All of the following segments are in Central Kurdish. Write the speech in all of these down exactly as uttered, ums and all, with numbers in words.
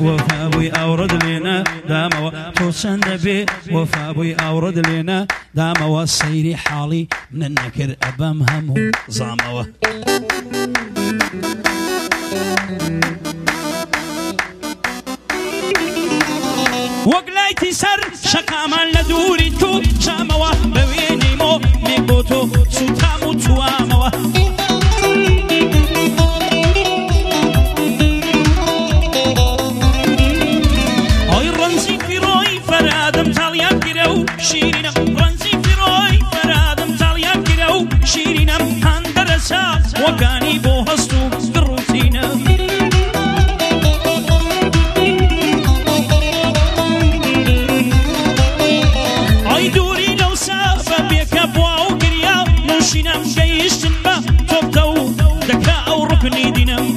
وفابوي أورد لنا داموا توسن بي وفابوي أورد لنا داموا سيري حالي من النكر أبام همو زاموا وقلايتي سر شقامان لدوري تو شاموا بويني مو ميقوتو سوتامو تواموا اي رنزي في روي فرادم تاليان كيرو شيرينم رنزي في روي فرادم تاليان كيرو شيرينم هندرسا وقاني بو هستو بالروتينم شينام جيشتن با توبتو دكا او ركني دينام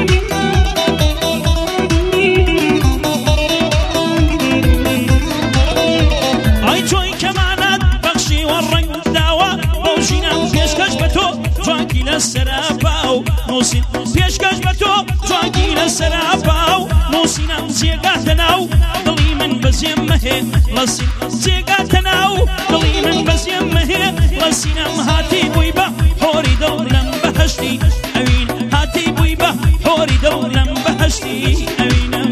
اي جوي كمانات بخشي والرنگ داوا بو شينام بيشكش بتو جواكي للسراباو نوسين بيشكش بتو جواكي للسراباو نوسينام زيقاتناو دلي من بزيم مهي لسين زيقاتناو دلي من بزيم مهي لسينام هاتي بويبا حوري دولم بهشتي أوين هاتي بويبا حوري دولم بهشتي أوينم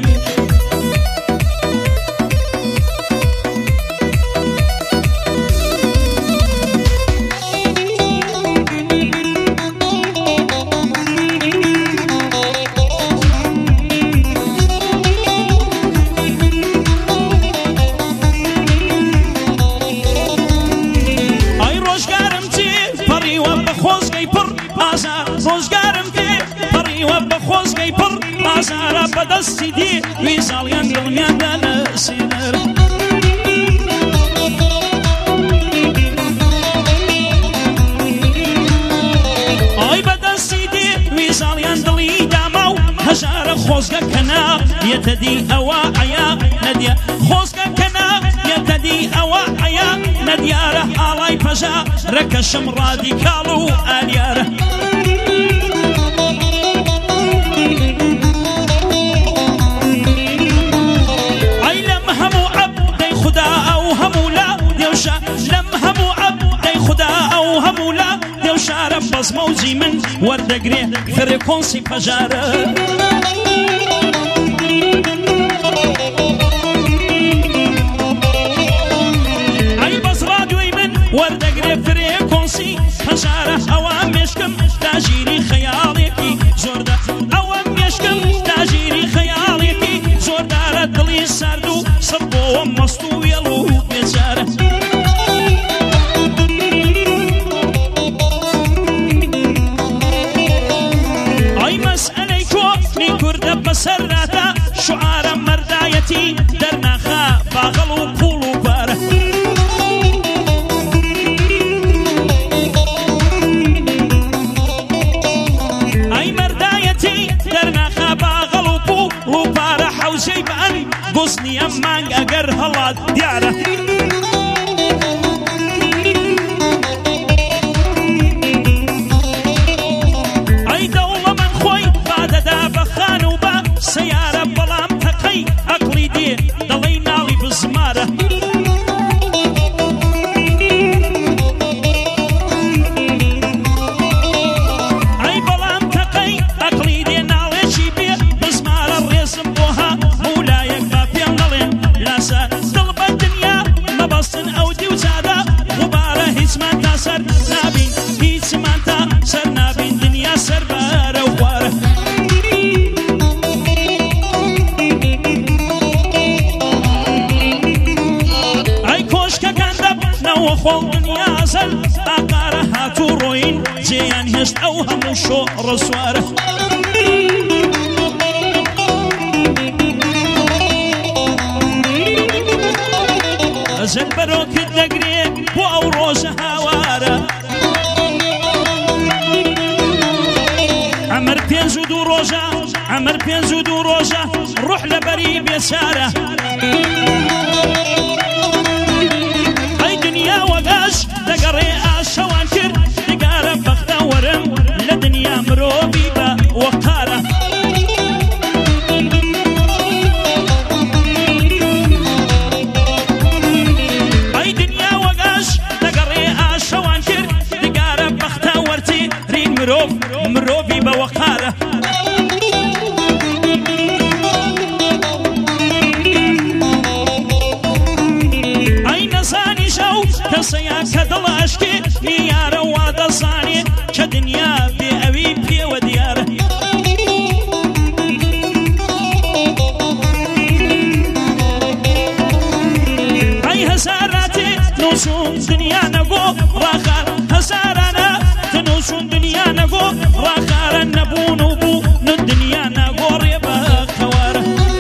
روزگارم که پری و بخوز گی پر آزارا بدستی دی ویزالیان دنیا دنسینر آی بدستی دی ویزالیان دلی داماو هزار خوزگا کنا یتدی اوا عیا ندیا خوزگا کنا یتدی اوا عیا ندیاره آلای پجا رکشم رادیکالو آلیاره لم همو عبدي خدا او همو لا ديو شارب بس موزي من وردقري فريكونسي فجارة اي بس رادوي من وردقري فريكونسي فجارة اوام يشكم تاجيري خياليكي زوردة اوام يشكم تاجيري خياليكي زوردارة دلي سردو صبو ومستو يلو بيزارة سراتا شعار مردايتي درناخا باغلو بولو باره اي مردايتي درناخا باغلو بولو باره حوزي بان قصني امان اقر هلا دياره اي دولة من خوي بعد دا بخانو سيارة بلام تقي أقلي دي دلي نالي بزمارة أي بلام تقي أقلي دي نالي جيبي بزمارة الرزم بوها مولايك بابي نالين لاسا دلب الدنيا مبصن أو دي وزادة غبارة هيزمان تاسر نابين هيزمان تاسر نابين دنيا سربارة وخوارة وخول دنيا زل باقارة هاتو روين زيان هست او همو شو رسوارة ازل بروك الدقريب بو او روز هاوارة عمر بينزو دو روزة عمر بينزو دو روزة روح لبريب يسارة وقاش دقري آشوان كر دقارة بغدا ورم لدنيا مروبي با وقارة دنیا ناگۆڕێ بە کەوارە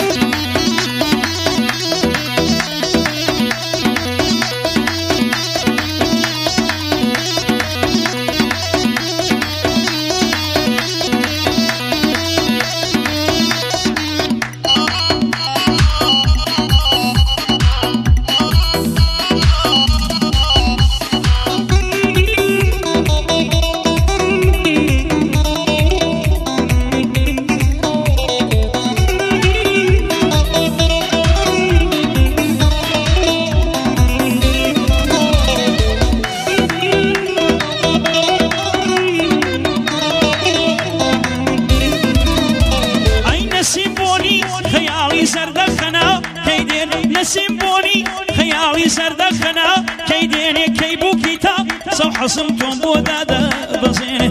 سیمبۆنی خەیاڵی سەردەخەنا کەی دێنێ کەی بوو کیتاب سەو حەسم تۆم بۆ دادەبەزێنێ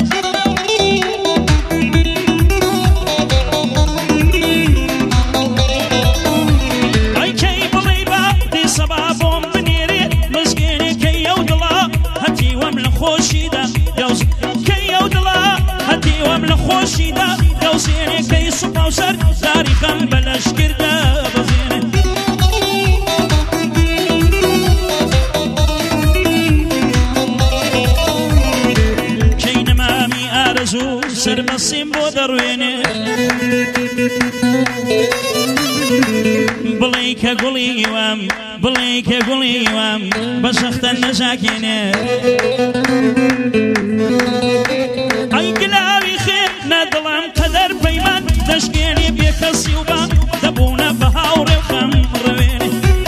ئەی کەی بڵێ با دێ سەبا بۆم بنێرێ مزگێنێ کەی ئەو دڵا هەتیوەم لە خۆشیدا کەی ئەو دڵا هەتیوەم لە خۆشیدا دەوزێنێ کەی سوپا و سەر داری خەم بە لەشکردا بەزێنێ سەرمەسیم بۆ دەڕوێنێ بڵێ کە گوڵی وام بڵێ کە گوڵی وام بە شەختە نەژاکێنێ ئەی گلاوی خێر نەدڵم قەدەر پەیمان دەشکێنێ بێ کەسی و بە دەبوونە بە هاوڕێ و خەم ڕوێنێ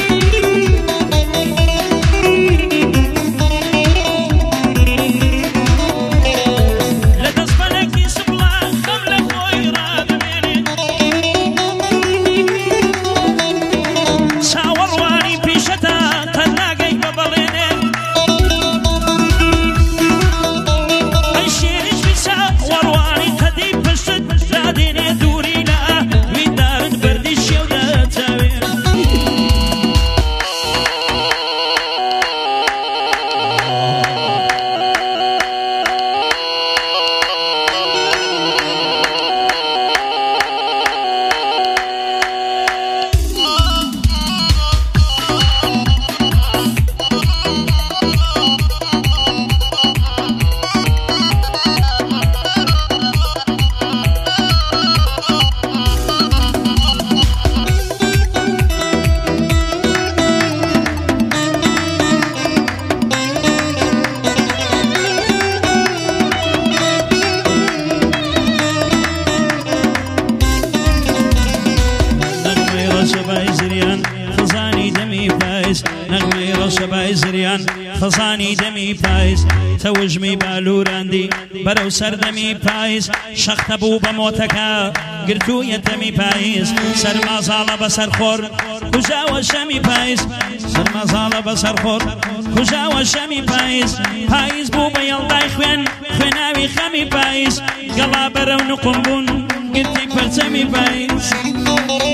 خزانی دەمی پاییز تەوژمی بالووراندی بەرەو سەردەمی پاییز شەختە بوو بە مۆتەکە گرتوویە دەمی پاییز سەرمازاڵە بەسەر خۆر کوژاوە شەمی پاییز سەرمازاڵە بەسەر خۆر کوژاوە شەمی پاییز پاییز بوو بە یەڵدای خوێن خوێناوی خەمی پاییز گەڵا بەرەو نقم بوون گرتی پەرچەمی پاییز